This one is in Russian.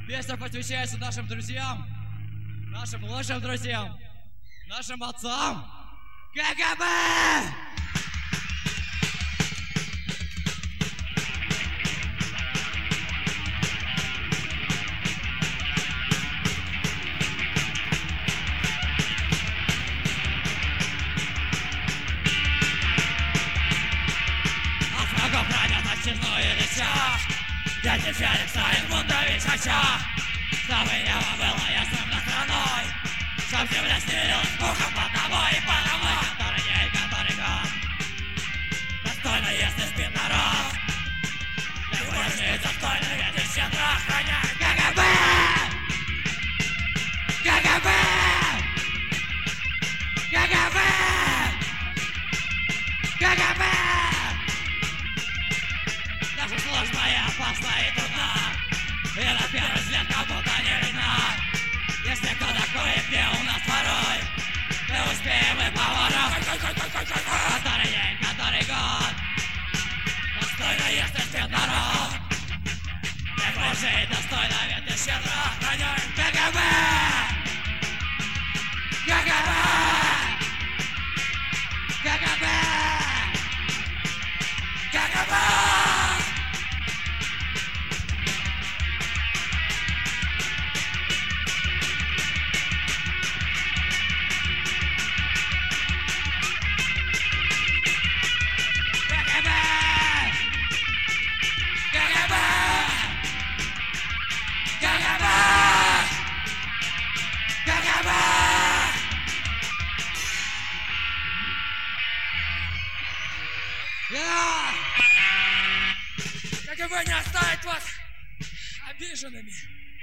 Песня посвящается нашим друзьям, нашим лучшим друзьям, нашим отцам. КГБ! Дядя Феликс стоит Мундович очах. Чтобы небо было ясным над страной, чтоб земля снилилась пухом под тобой и подо мной. Который день, который год, достойно, если спит народ. Ты будешь жить достойно, ведь их щедро охраняет КГБ! КГБ! КГБ! КГБ! Наша служба и опасна и трудна, и на первый взгляд как будто не видна. Если кто такой и где у нас порой, мы успеем и поворот. Который день, который год, достойно, если спит народ. Не будешь жить достойно, ведь ты щедро охраняем КГБ! КГБ! КГБ! КГБ! КГБ не оставит вас обиженными.